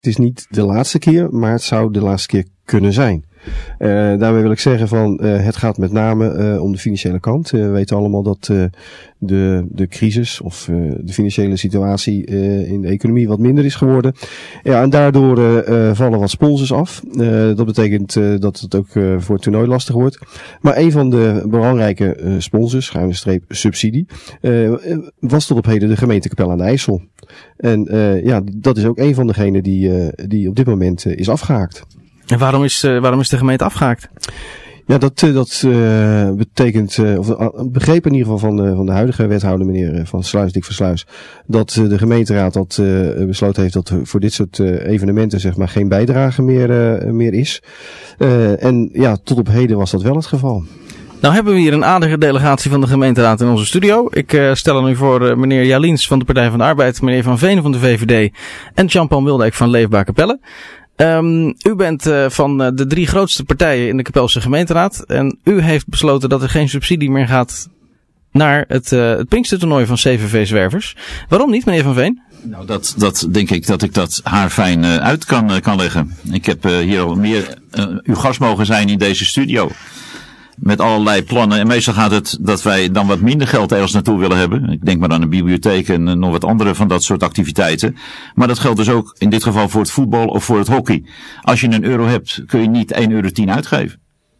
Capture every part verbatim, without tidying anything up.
Het is niet de laatste keer, maar het zou de laatste keer kunnen zijn. Uh, daarmee wil ik zeggen van uh, het gaat met name uh, om de financiële kant. Uh, we weten allemaal dat uh, de, de crisis of uh, de financiële situatie uh, in de economie wat minder is geworden. Ja, en daardoor uh, uh, vallen wat sponsors af. Uh, dat betekent uh, dat het ook uh, voor het toernooi lastig wordt. Maar een van de belangrijke uh, sponsors, schuine streep subsidie, uh, was tot op heden de gemeente Capelle aan de IJssel. En uh, ja, dat is ook een van degenen die, uh, die op dit moment uh, is afgehaakt. En waarom is, uh, waarom is de gemeente afgehaakt? Ja, dat, uh, dat uh, betekent, uh, of uh, begreep in ieder geval van de, van de huidige wethouder, meneer Van Sluis, Dick van Sluis, dat uh, de gemeenteraad dat uh, besloten heeft dat voor dit soort uh, evenementen zeg maar geen bijdrage meer, uh, meer is. Uh, en ja, tot op heden was dat wel het geval. Nou hebben we hier een aardige delegatie van de gemeenteraad in onze studio. Ik uh, stel er nu voor uh, meneer Jaliens van de Partij van de Arbeid, meneer Van Veen van de V V D en Jean-Paul Wildijk van Leefbaar Capelle. Um, u bent uh, van uh, de drie grootste partijen in de Capelse gemeenteraad. En u heeft besloten dat er geen subsidie meer gaat naar het, uh, het Pinkstertoernooi van C V V Zwervers. Waarom niet, meneer Van Veen? Nou, dat, dat denk ik dat ik dat haarfijn uh, uit kan, uh, kan leggen. Ik heb uh, hier al meer uh, uw gast mogen zijn in deze studio. Met allerlei plannen. En meestal gaat het dat wij dan wat minder geld ergens naartoe willen hebben. Ik denk maar aan een bibliotheek en uh, nog wat andere van dat soort activiteiten. Maar dat geldt dus ook in dit geval voor het voetbal of voor het hockey. Als je een euro hebt, kun je niet één euro tien uitgeven.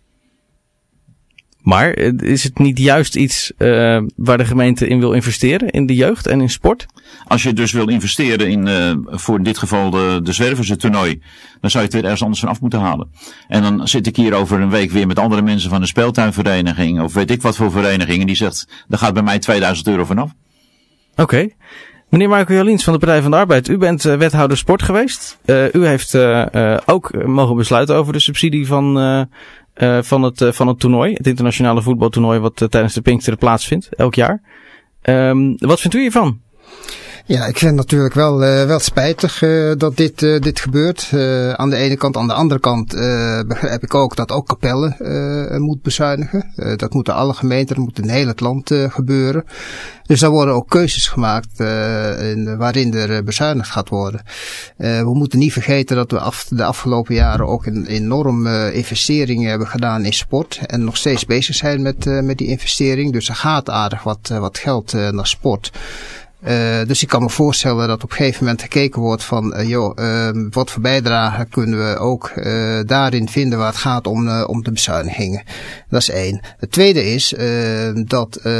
Maar is het niet juist iets uh, waar de gemeente in wil investeren? In de jeugd en in sport? Als je dus wil investeren in, uh, voor in dit geval de, de Zwervers toernooi, dan zou je het weer ergens anders van af moeten halen. En dan zit ik hier over een week weer met andere mensen van een speeltuinvereniging, of weet ik wat voor vereniging, en die zegt, daar gaat bij mij tweeduizend euro vanaf. Oké. Okay. Meneer Marco Jaliens van de Partij van de Arbeid, u bent uh, wethouder sport geweest. Uh, u heeft uh, uh, ook mogen besluiten over de subsidie van, uh, uh, van, het, uh, van het toernooi. Het internationale voetbaltoernooi wat uh, tijdens de Pinksteren plaatsvindt, elk jaar. Um, wat vindt u hiervan? Ja, ik vind het natuurlijk wel, uh, wel spijtig uh, dat dit, uh, dit gebeurt. Uh, aan de ene kant. Aan de andere kant uh, begrijp ik ook dat ook Capelle uh, moet bezuinigen. Uh, dat moeten alle gemeenten, dat moet in heel het land uh, gebeuren. Dus daar worden ook keuzes gemaakt uh, in, waarin er uh, bezuinigd gaat worden. Uh, we moeten niet vergeten dat we af, de afgelopen jaren ook een enorm uh, investeringen hebben gedaan in sport. En nog steeds bezig zijn met, uh, met die investering. Dus er gaat aardig wat, uh, wat geld uh, naar sport. Uh, dus ik kan me voorstellen dat op een gegeven moment gekeken wordt van, uh, joh, uh, wat voor bijdrage kunnen we ook uh, daarin vinden waar het gaat om, uh, om de bezuinigingen. Dat is één. Het tweede is uh, dat uh,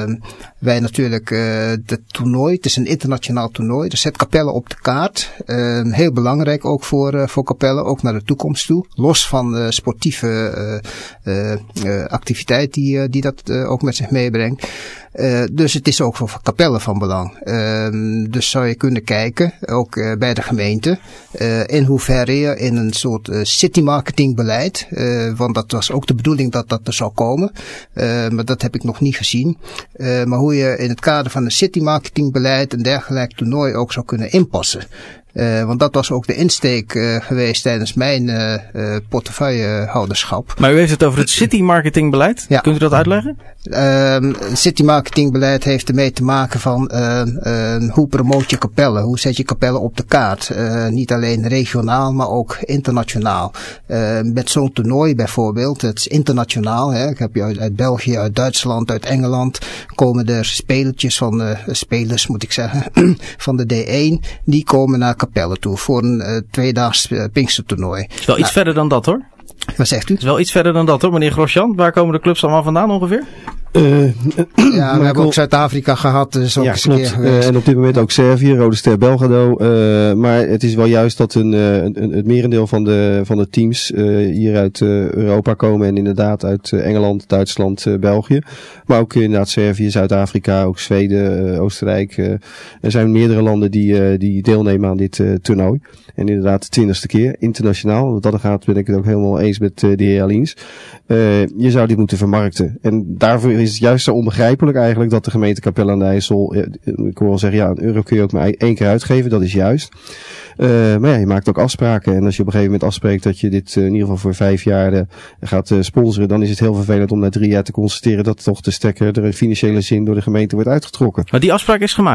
wij natuurlijk uh, het toernooi, het is een internationaal toernooi, dus zet Capelle op de kaart. Uh, heel belangrijk ook voor, uh, voor Capelle, ook naar de toekomst toe. Los van de sportieve uh, uh, uh, activiteit die, uh, die dat uh, ook met zich meebrengt. Uh, dus het is ook voor Capelle van belang. Uh, dus zou je kunnen kijken, ook uh, bij de gemeente, uh, in hoeverre je in een soort uh, city marketing beleid, uh, want dat was ook de bedoeling dat dat er zou komen, uh, maar dat heb ik nog niet gezien. Uh, maar hoe je in het kader van een city marketing beleid een dergelijk toernooi ook zou kunnen inpassen. Uh, want dat was ook de insteek uh, geweest tijdens mijn uh, uh, portefeuillehouderschap. Maar u heeft het over het city marketing beleid? Ja. Kunt u dat uitleggen? Uh, city marketing beleid heeft ermee te maken van uh, uh, hoe promoot je Capelle? Hoe zet je Capelle op de kaart? Uh, niet alleen regionaal, maar ook internationaal. Uh, met zo'n toernooi bijvoorbeeld, het is internationaal. Hè. Ik heb je uit, uit België, uit Duitsland, uit Engeland komen er spelertjes van, uh, spelers moet ik zeggen, van de D één. Die komen naar Capelle toe voor een uh, tweedaags uh, Pinkstertoernooi. Het is wel iets nou, verder dan dat hoor. Wat zegt u? Het is wel iets verder dan dat hoor, meneer Grosjean. Waar komen de clubs allemaal vandaan ongeveer? Uh, ja, we hebben ook Zuid-Afrika gehad. Dus ook ja, eens klopt. Een keer geweest. Uh, en op dit moment ook Servië, Rode Ster Belgrado. Uh, maar het is wel juist dat een, uh, een, het merendeel van de, van de teams uh, hier uit uh, Europa komen. En inderdaad uit uh, Engeland, Duitsland, uh, België. Maar ook inderdaad Servië, Zuid-Afrika, ook Zweden, uh, Oostenrijk. Uh, er zijn meerdere landen die, uh, die deelnemen aan dit uh, toernooi. En inderdaad de twintigste keer, internationaal. Wat dat gaat ben ik het ook helemaal eens met uh, de heer Jaliens. Uh, je zou dit moeten vermarkten. En daarvoor is het juist zo onbegrijpelijk eigenlijk dat de gemeente Capelle aan de IJssel, uh, ik hoor wel zeggen, ja, een euro kun je ook maar één keer uitgeven, dat is juist. Uh, maar ja, je maakt ook afspraken. En als je op een gegeven moment afspreekt dat je dit uh, in ieder geval voor vijf jaar uh, gaat uh, sponsoren, dan is het heel vervelend om na drie jaar te constateren dat toch de stekker er in financiële zin door de gemeente wordt uitgetrokken. Maar die afspraak is gemaakt?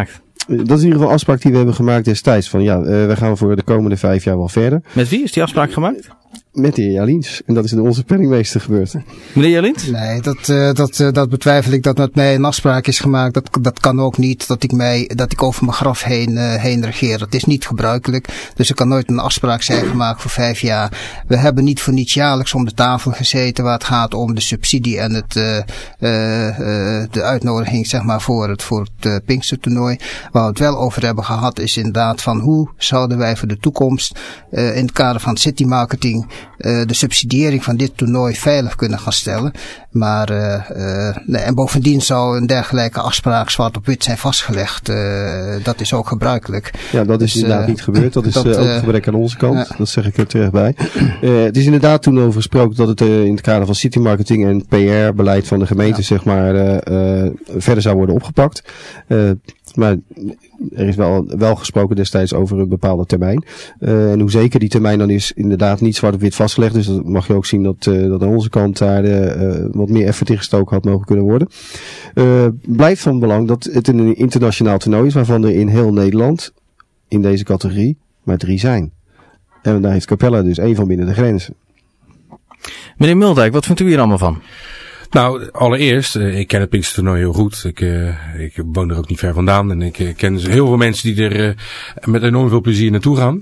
dat is in ieder geval een afspraak die we hebben gemaakt destijds. Van ja, uh, we gaan voor de komende vijf jaar wel verder. Met wie is die afspraak gemaakt? Met de heer Jalins. En dat is door onze penningmeester gebeurd. Meneer Jalins? Nee, dat, uh, dat, uh, dat betwijfel ik dat met mij een afspraak is gemaakt. Dat, dat kan ook niet dat ik, mij, dat ik over mijn graf heen, uh, heen regeer. Dat is niet gebruikelijk. Dus er kan nooit een afspraak zijn gemaakt voor vijf jaar. We hebben niet voor niets jaarlijks om de tafel gezeten waar het gaat om de subsidie en het, uh, uh, uh, de uitnodiging zeg maar, voor het, voor het uh, Pinkstertoernooi. Waar we het wel over hebben gehad is inderdaad van hoe zouden wij voor de toekomst uh, in het kader van city marketing Uh, de subsidiëring van dit toernooi veilig kunnen gaan stellen. Maar, uh, uh, nee, en bovendien zou een dergelijke afspraak zwart op wit zijn vastgelegd. Uh, dat is ook gebruikelijk. Ja, dat is dus, inderdaad uh, niet gebeurd. Dat is dat, uh, ook een gebrek aan onze kant. Uh, dat zeg ik er terecht bij. Uh, het is inderdaad toen over gesproken dat het uh, in het kader van city marketing en P R-beleid van de gemeente, ja. zeg maar, uh, uh, verder zou worden opgepakt. Uh, Maar er is wel, wel gesproken destijds over een bepaalde termijn. Uh, en hoe zeker die termijn dan is, inderdaad niet zwart op wit vastgelegd. Dus dat mag je ook zien dat, uh, dat aan onze kant daar uh, wat meer effort in gestoken had mogen kunnen worden. Uh, blijft van belang dat het een internationaal toernooi is, waarvan er in heel Nederland in deze categorie maar drie zijn. En daar heeft Capella dus één van binnen de grenzen. Meneer Muldijk, wat vindt u hier allemaal van? Nou, allereerst, uh, ik ken het Pinkstertoernooi heel goed. Ik, uh, ik woon er ook niet ver vandaan. En ik uh, ken heel veel mensen die er uh, met enorm veel plezier naartoe gaan.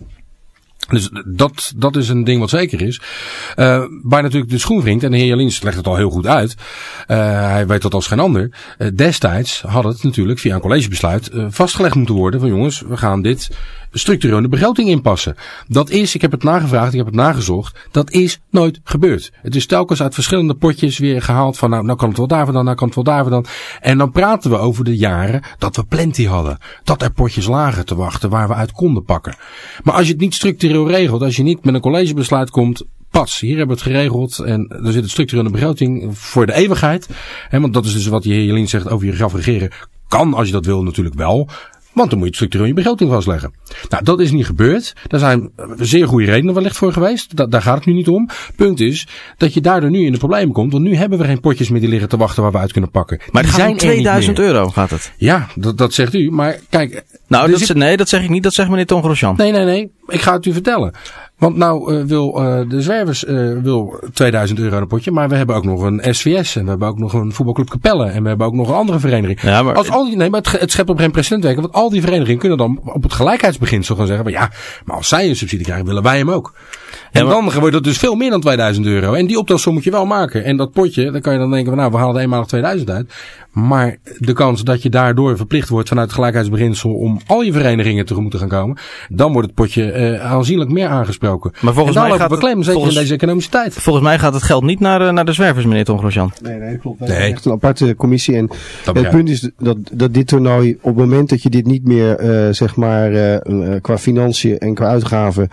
Dus dat, dat is een ding wat zeker is. Uh, waar natuurlijk de schoen wringt, en de heer Jalins legt het al heel goed uit. Uh, hij weet dat als geen ander. Uh, destijds had het natuurlijk via een collegebesluit uh, vastgelegd moeten worden van jongens, we gaan dit structureel in de begroting inpassen. Dat is, ik heb het nagevraagd, ik heb het nagezocht, dat is nooit gebeurd. Het is telkens uit verschillende potjes weer gehaald van nou, nou kan het wel daar vandaan, nou kan het wel daar vandaan. En dan praten we over de jaren dat we plenty hadden. Dat er potjes lagen te wachten waar we uit konden pakken. Maar als je het niet structureel regelt, als je niet met een collegebesluit komt, pas, hier hebben we het geregeld en er zit het structureel in de begroting voor de eeuwigheid. He, want dat is dus wat de heer Jelien zegt over je graf regeren. Kan, als je dat wil, natuurlijk wel. Want dan moet je het structureel in je begroting vastleggen. Nou, dat is niet gebeurd. Daar zijn zeer goede redenen wellicht voor geweest. Da- daar gaat het nu niet om. Punt is dat je daardoor nu in de problemen komt. Want nu hebben we geen potjes meer die liggen te wachten waar we uit kunnen pakken. Maar het gaat om tweeduizend euro gaat het. Ja, dat, dat zegt u. Maar kijk. Nou, dat zit... is, nee, dat zeg ik niet. Dat zegt meneer Ton Grosjean. Nee, nee, nee. Ik ga het u vertellen. Want nou uh, wil uh, de Zwervers uh, wil tweeduizend euro een potje, maar we hebben ook nog een S V S en we hebben ook nog een voetbalclub Capelle en we hebben ook nog een andere vereniging. Ja, maar... Als al die, nee, maar het, het schept op geen precedent werken, want al die verenigingen kunnen dan op het gelijkheidsbeginsel gaan zeggen, maar ja, maar als zij een subsidie krijgen, willen wij hem ook. En ja, maar... dan wordt het dus veel meer dan tweeduizend euro. En die optelsom moet je wel maken. En dat potje, dan kan je dan denken van nou, we halen er eenmalig tweeduizend uit. Maar de kans dat je daardoor verplicht wordt vanuit het gelijkheidsbeginsel om al je verenigingen tegemoet te gaan komen, dan wordt het potje uh, aanzienlijk meer aangesproken. Maar volgens mij gaat we claimen, zeker volgens, in deze economische tijd. Volgens mij gaat het geld niet naar, uh, naar de Zwervers, meneer Ton Grosjean. Nee, nee, dat klopt. Nee. Het is echt een aparte commissie. En het punt is dat, dat dit toernooi, op het moment dat je dit niet meer, uh, zeg maar, uh, uh, qua financiën en qua uitgaven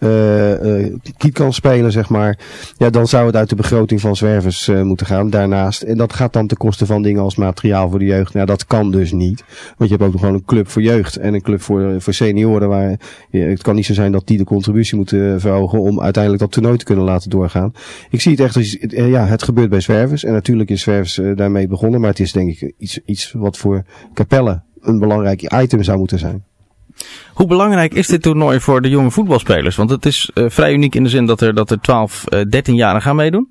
uh, uh, kiet kan spelen, zeg maar, ja, dan zou het uit de begroting van Zwervers uh, moeten gaan daarnaast. En dat gaat dan ten koste van dingen als materiaal voor de jeugd. Nou, dat kan dus niet. Want je hebt ook nog gewoon een club voor jeugd en een club voor, voor senioren. Waar, ja, het kan niet zo zijn dat die de contributie moeten verhogen om uiteindelijk dat toernooi te kunnen laten doorgaan. Ik zie het echt als, ja, het gebeurt bij Zwervers. En natuurlijk is Zwervers uh, daarmee begonnen. Maar het is denk ik iets, iets wat voor Capelle een belangrijk item zou moeten zijn. Hoe belangrijk is dit toernooi voor de jonge voetbalspelers? Want het is uh, vrij uniek in de zin dat er, dat er twaalf, dertienjarigen gaan meedoen.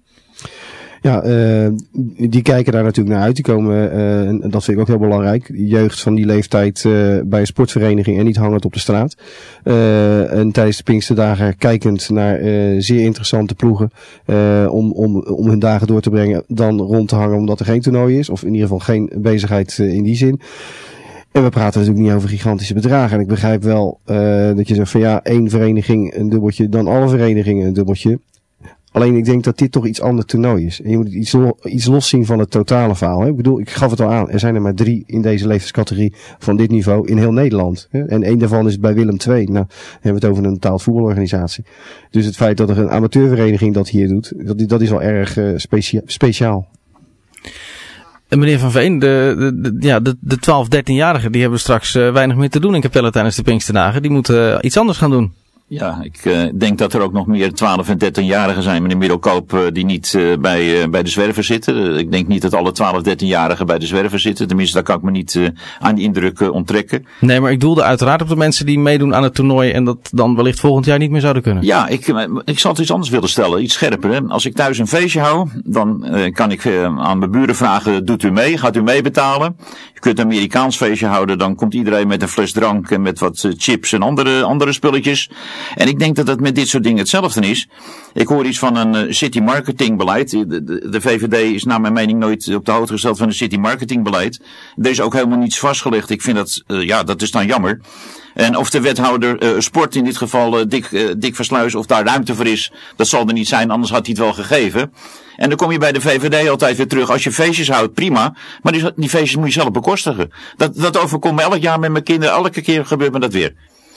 Ja, uh, die kijken daar natuurlijk naar uit. Die komen, uh, en dat vind ik ook heel belangrijk, jeugd van die leeftijd uh, bij een sportvereniging en niet hangend op de straat. Uh, en tijdens de Pinksterdagen kijkend naar uh, zeer interessante ploegen uh, om, om, om hun dagen door te brengen, dan rond te hangen omdat er geen toernooi is. Of in ieder geval geen bezigheid uh, in die zin. En we praten natuurlijk niet over gigantische bedragen. En ik begrijp wel uh, dat je zegt van ja, één vereniging een dubbeltje, dan alle verenigingen een dubbeltje. Alleen ik denk dat dit toch iets ander toernooi is. En je moet iets, lo- iets loszien van het totale verhaal. Hè? Ik bedoel, ik gaf het al aan. Er zijn er maar drie in deze leeftijdscategorie van dit niveau in heel Nederland. Hè? En één daarvan is bij Willem twee. Nou, dan hebben we het over een betaald voetbalorganisatie. Dus het feit dat er een amateurvereniging dat hier doet, dat, dat is wel erg uh, specia- speciaal. En meneer Van Veen, de, de, de, ja, de, de twaalf, dertienjarigen die hebben straks uh, weinig meer te doen in Capelle tijdens de Pinksterdagen. Die moeten uh, iets anders gaan doen. Ja, ik uh, denk dat er ook nog meer twaalf en dertienjarigen zijn, meneer Middelkoop, uh, die niet uh, bij, uh, bij de zwerver zitten. Uh, ik denk niet dat alle twaalf, dertienjarigen bij de zwerver zitten. Tenminste, daar kan ik me niet uh, aan die indruk uh, onttrekken. Nee, maar ik doelde uiteraard op de mensen die meedoen aan het toernooi en dat dan wellicht volgend jaar niet meer zouden kunnen. Ja, ik, ik zal het iets anders willen stellen, iets scherper. Hè. Als ik thuis een feestje hou, dan uh, kan ik uh, aan mijn buren vragen, doet u mee? Gaat u mee betalen? Je kunt een Amerikaans feestje houden, dan komt iedereen met een fles drank en met wat uh, chips en andere, andere spulletjes. En ik denk dat het met dit soort dingen hetzelfde is. Ik hoor iets van een uh, city marketing beleid. De, de, de V V D is naar mijn mening nooit op de hoogte gesteld van een city marketing beleid. Er is ook helemaal niets vastgelegd. Ik vind dat, uh, ja, dat is dan jammer. En of de wethouder uh, sport in dit geval, uh, Dick, uh, Dick Versluis, of daar ruimte voor is, dat zal er niet zijn, anders had hij het wel gegeven. En dan kom je bij de V V D altijd weer terug. Als je feestjes houdt, prima. Maar die, die feestjes moet je zelf bekostigen. Dat, dat overkomt me elk jaar met mijn kinderen. Elke keer gebeurt me dat weer.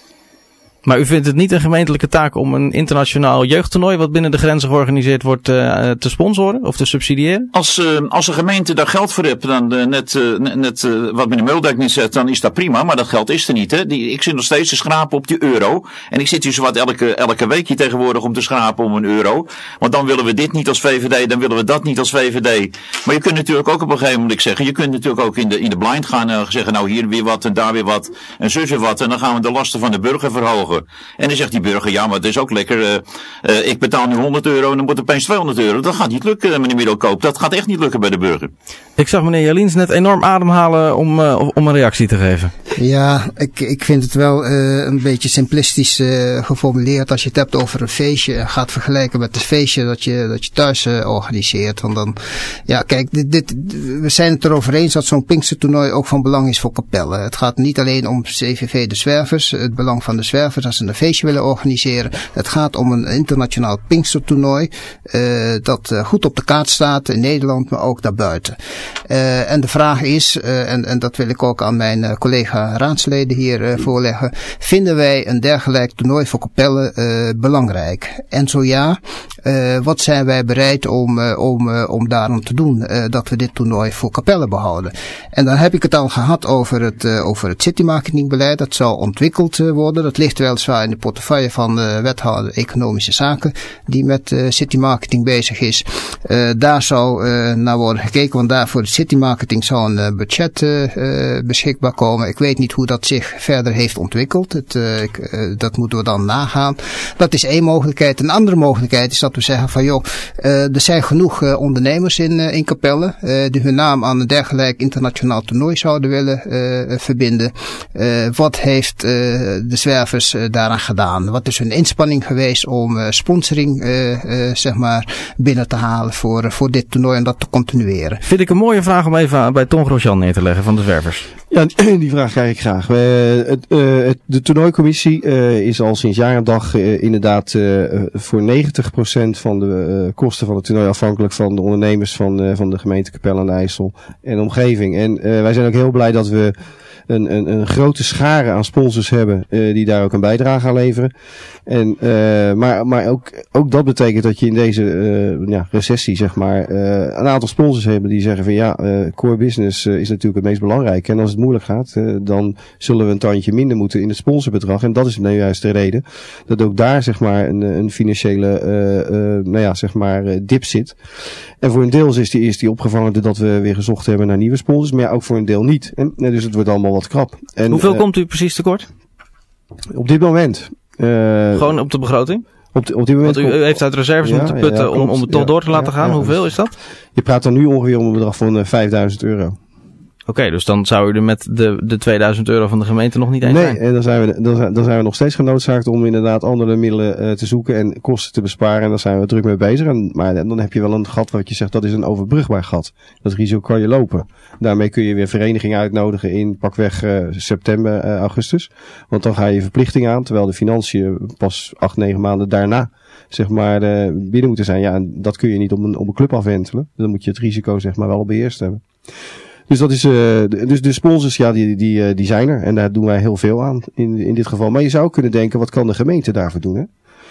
Maar u vindt het niet een gemeentelijke taak om een internationaal jeugdtoernooi wat binnen de grenzen georganiseerd wordt uh, te sponsoren of te subsidiëren? Als, uh, als een gemeente daar geld voor hebt, dan uh, net, uh, net uh, wat meneer Muldijk net zegt, dan is dat prima. Maar dat geld is er niet. Hè? Die, ik zit nog steeds te schrapen op die euro. En ik zit hier zowat elke, elke week hier tegenwoordig om te schrapen om een euro. Want dan willen we dit niet als V V D, dan willen we dat niet als V V D. Maar je kunt natuurlijk ook op een gegeven moment zeggen, je kunt natuurlijk ook in de, in de blind gaan uh, zeggen, nou hier weer wat en daar weer wat en zus weer wat. En dan gaan we de lasten van de burger verhogen. En dan zegt die burger, ja, maar het is ook lekker, uh, uh, ik betaal nu honderd euro en dan wordt opeens tweehonderd euro. Dat gaat niet lukken, meneer Middelkoop. Dat gaat echt niet lukken bij de burger. Ik zag meneer Jaliens net enorm ademhalen om, uh, om een reactie te geven. Ja, ik, ik vind het wel uh, een beetje simplistisch uh, geformuleerd als je het hebt over een feestje en gaat vergelijken met het feestje dat je, dat je thuis uh, organiseert. Want dan, ja, kijk, dit, dit, we zijn het erover eens dat zo'n Pinkstertoernooi ook van belang is voor Capelle. Het gaat niet alleen om C V V de Zwervers, het belang van de Zwervers als ze een feestje willen organiseren. Het gaat om een internationaal Pinkstertoernooi uh, dat uh, goed op de kaart staat in Nederland, maar ook daarbuiten. Uh, en de vraag is, uh, en, en dat wil ik ook aan mijn uh, collega raadsleden hier uh, voorleggen, vinden wij een dergelijk toernooi voor Capelle uh, belangrijk? En zo ja, uh, wat zijn wij bereid om, uh, om, uh, om daarom te doen, uh, dat we dit toernooi voor Capelle behouden? En dan heb ik het al gehad over het, uh, over het citymarketingbeleid. Dat zal ontwikkeld uh, worden. Dat ligt weliswaar in de portefeuille van de wethouder Economische Zaken, die met uh, citymarketing bezig is. Uh, daar zal uh, naar worden gekeken, want daar voor de citymarketing zal een uh, budget uh, uh, beschikbaar komen. Ik weet niet hoe dat zich verder heeft ontwikkeld. Het, uh, ik, uh, dat moeten we dan nagaan. Dat is één mogelijkheid. Een andere mogelijkheid is dat we zeggen van joh, uh, er zijn genoeg uh, ondernemers in, uh, in Capelle uh, die hun naam aan een dergelijk internationaal toernooi zouden willen uh, verbinden. Uh, wat heeft uh, de Zwervers uh, daaraan gedaan? Wat is hun inspanning geweest om uh, sponsoring uh, uh, zeg maar binnen te halen voor, uh, voor dit toernooi en dat te continueren? Vind ik een mooie vraag om even bij Ton Grosjean neer te leggen van de Zwervers. Ja, die vraag krijg ik graag. We, het, uh, het, de toernooicommissie uh, is al sinds jaar en dag uh, inderdaad uh, voor negentig procent van de uh, kosten van het toernooi afhankelijk van de ondernemers van, uh, van de gemeente Capelle aan de IJssel en omgeving. En uh, wij zijn ook heel blij dat we een, een, een grote schare aan sponsors hebben uh, die daar ook een bijdrage aan leveren. En, uh, maar maar ook, ook dat betekent dat je in deze uh, ja, recessie zeg maar uh, een aantal sponsors hebben die zeggen van ja, uh, core business uh, is natuurlijk het meest belangrijke. En als het moeilijk gaat, uh, dan zullen we een tandje minder moeten in het sponsorbedrag. En dat is nou juist de reden dat ook daar zeg maar een, een financiële uh, uh, nou ja, zeg maar uh, dip zit. En voor een deel is die, is die opgevangen doordat we weer gezocht hebben naar nieuwe sponsors, maar ja, ook voor een deel niet. En, uh, dus het wordt allemaal wat krap. En, Hoeveel uh, komt u precies tekort? Op dit moment. Uh, Gewoon op de begroting? Op, de, op dit moment. Want u, u heeft uit reserves ja, moeten putten ja, om, om het toch ja, door te laten ja, gaan. ja, Hoeveel dus is dat? Je praat dan nu ongeveer om een bedrag van uh, vijfduizend euro. Oké, okay, dus dan zou u er met de, de tweeduizend euro van de gemeente nog niet eens nee, zijn. Nee, en dan zijn, we, dan, zijn, dan zijn we nog steeds genoodzaakt om inderdaad andere middelen uh, te zoeken en kosten te besparen. En daar zijn we druk mee bezig. En, maar dan heb je wel een gat wat je zegt, dat is een overbrugbaar gat. Dat risico kan je lopen. Daarmee kun je weer verenigingen uitnodigen in pakweg uh, september, uh, augustus. Want dan ga je verplichting aan, terwijl de financiën pas acht, negen maanden daarna zeg maar uh, binnen moeten zijn. Ja, en dat kun je niet op een, op een club afwentelen. Dan moet je het risico zeg maar wel beheerst hebben. Dus dat is, uh, dus de sponsors, ja, die, die, die zijn er. En daar doen wij heel veel aan in, in dit geval. Maar je zou kunnen denken, wat kan de gemeente daarvoor doen, hè?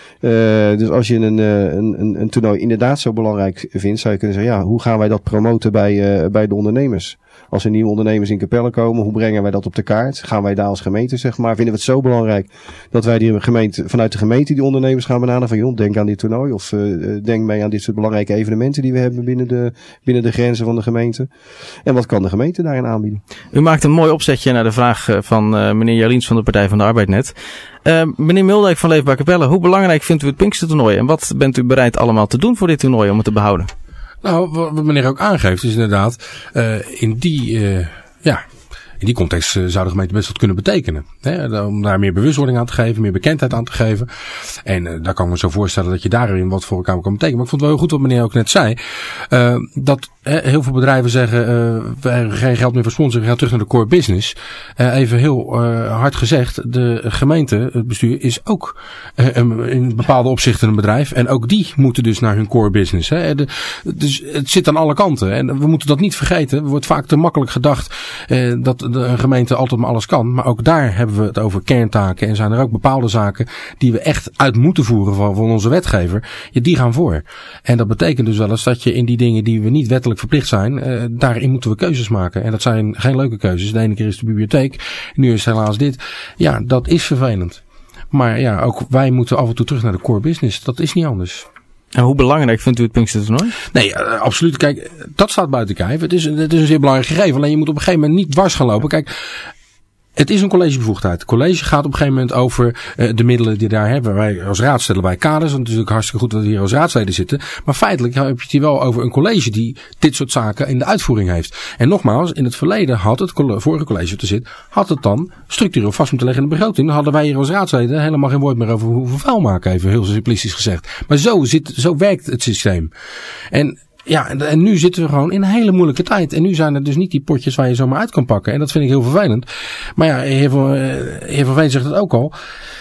Uh, dus als je een, een, een, een toernooi inderdaad zo belangrijk vindt, zou je kunnen zeggen, ja, hoe gaan wij dat promoten bij, uh, bij de ondernemers? Als er nieuwe ondernemers in Capelle komen, hoe brengen wij dat op de kaart? Gaan wij daar als gemeente, zeg maar, vinden we het zo belangrijk dat wij die gemeente, vanuit de gemeente die ondernemers gaan benaderen van, joh, denk aan dit toernooi of uh, denk mee aan dit soort belangrijke evenementen die we hebben binnen de, binnen de grenzen van de gemeente. En wat kan de gemeente daarin aanbieden? U maakt een mooi opzetje naar de vraag van uh, meneer Jaliens van de Partij van de Arbeid net. Uh, meneer Muldijk van Leefbaar Capelle, hoe belangrijk vindt u het Pinkstertoernooi en wat bent u bereid allemaal te doen voor dit toernooi om het te behouden? Nou, wat meneer ook aangeeft is inderdaad, uh, in die, uh, ja, in die context uh, zou de gemeente best wat kunnen betekenen. Hè? Om daar meer bewustwording aan te geven, meer bekendheid aan te geven. En uh, daar kan ik me zo voorstellen dat je daarin wat voor elkaar kan betekenen. Maar ik vond het wel heel goed wat meneer ook net zei. Uh, dat uh, heel veel bedrijven zeggen, uh, we hebben geen geld meer voor sponsoring, we gaan terug naar de core business. Uh, even heel uh, hard gezegd, de gemeente, het bestuur, is ook uh, in bepaalde opzichten een bedrijf. En ook die moeten dus naar hun core business. Hè? De, dus het zit aan alle kanten. En we moeten dat niet vergeten. Er wordt vaak te makkelijk gedacht uh, dat de een gemeente altijd maar alles kan. Maar ook daar hebben we het over kerntaken. En zijn er ook bepaalde zaken die we echt uit moeten voeren van, van onze wetgever. Ja, die gaan voor. En dat betekent dus wel eens dat je in die dingen die we niet wettelijk verplicht zijn, uh, daarin moeten we keuzes maken. En dat zijn geen leuke keuzes. De ene keer is de bibliotheek. Nu is helaas dit. Ja, dat is vervelend. Maar ja, ook wij moeten af en toe terug naar de core business. Dat is niet anders. En hoe belangrijk vindt u het Pinkstertoernooi? Nee, uh, absoluut. Kijk, dat staat buiten kijf. Het is, het is een zeer belangrijk gegeven. Alleen je moet op een gegeven moment niet dwars gaan lopen. Kijk, het is een collegebevoegdheid. Het college gaat op een gegeven moment over uh, de middelen die daar hebben. Wij als raad stellen bij kaders. Want het is natuurlijk hartstikke goed dat we hier als raadsleden zitten. Maar feitelijk heb je het hier wel over een college die dit soort zaken in de uitvoering heeft. En nogmaals, in het verleden had het vorige college te zitten, had het dan structureel vast moeten leggen in de begroting. Dan hadden wij hier als raadsleden helemaal geen woord meer over hoeveel vuil maken, even heel simplistisch gezegd. Maar zo zit, zo werkt het systeem. En ja, en nu zitten we gewoon in een hele moeilijke tijd. En nu zijn er dus niet die potjes waar je zomaar uit kan pakken. En dat vind ik heel vervelend. Maar ja, heer Van, heer Van Veen zegt het ook al.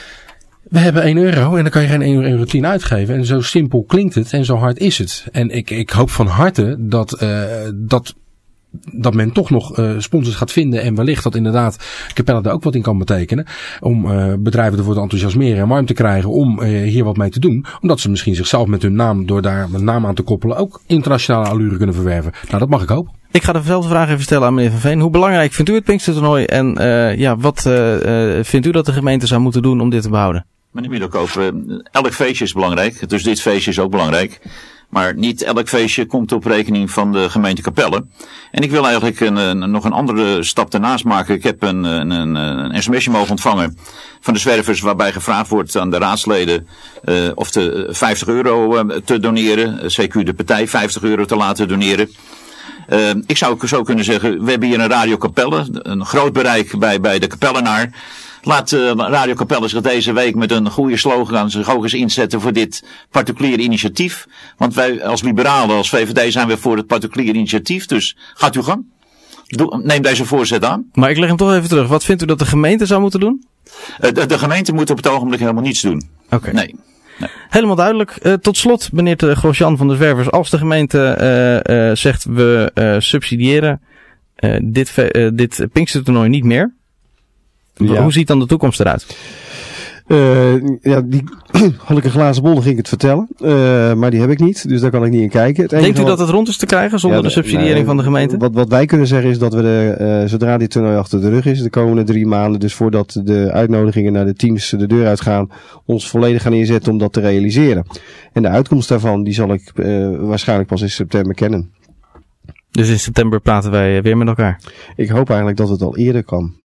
We hebben één euro en dan kan je geen één euro tien uitgeven. En zo simpel klinkt het en zo hard is het. En ik, ik hoop van harte dat, uh, dat, dat men toch nog uh, sponsors gaat vinden. En wellicht dat inderdaad Capelle daar ook wat in kan betekenen. Om uh, bedrijven ervoor te enthousiasmeren en warm te krijgen om uh, hier wat mee te doen. Omdat ze misschien zichzelf met hun naam, door daar een naam aan te koppelen, ook internationale allure kunnen verwerven. Nou, dat mag ik hopen. Ik ga dezelfde vraag even stellen aan meneer Van Veen. Hoe belangrijk vindt u het Pinkstertoernooi? En uh, ja, wat uh, uh, vindt u dat de gemeente zou moeten doen om dit te behouden? Meneer Middelkoop, uh, elk feestje is belangrijk. Dus dit feestje is ook belangrijk. Maar niet elk feestje komt op rekening van de gemeente Capelle. En ik wil eigenlijk een, een, nog een andere stap daarnaast maken. Ik heb een, een, een, een sms'je mogen ontvangen van de zwervers waarbij gevraagd wordt aan de raadsleden uh, of de vijftig euro uh, te doneren. C Q de partij vijftig euro te laten doneren. Uh, ik zou zo kunnen zeggen, we hebben hier een Radio Capelle, een groot bereik bij, bij de Capellenaar. Laat uh, Radio Capelle zich deze week met een goede slogan zich ook eens inzetten voor dit particuliere initiatief. Want wij als liberalen, als V V D zijn we voor het particuliere initiatief. Dus gaat uw gang. Doe, neem deze voorzet aan. Maar ik leg hem toch even terug. Wat vindt u dat de gemeente zou moeten doen? Uh, de, de gemeente moet op het ogenblik helemaal niets doen. Oké. Okay. Nee. Nee. Helemaal duidelijk. Uh, tot slot, meneer Grosjean van de Zwervers. Als de gemeente uh, uh, zegt we uh, subsidiëren uh, dit, uh, dit Pinkstertoernooi niet meer. Ja. Hoe ziet dan de toekomst eruit? Uh, ja, die had ik een glazen bol, dan ging ik het vertellen. Uh, maar die heb ik niet, dus daar kan ik niet in kijken. Het Denkt u dat het rond is te krijgen zonder ja, de, de subsidiëring nee, van de gemeente? Wat, wat wij kunnen zeggen is dat we, de, uh, zodra dit toernooi achter de rug is, de komende drie maanden, dus voordat de uitnodigingen naar de teams de deur uitgaan, ons volledig gaan inzetten om dat te realiseren. En de uitkomst daarvan, die zal ik uh, waarschijnlijk pas in september kennen. Dus in september praten wij weer met elkaar? Ik hoop eigenlijk dat het al eerder kan.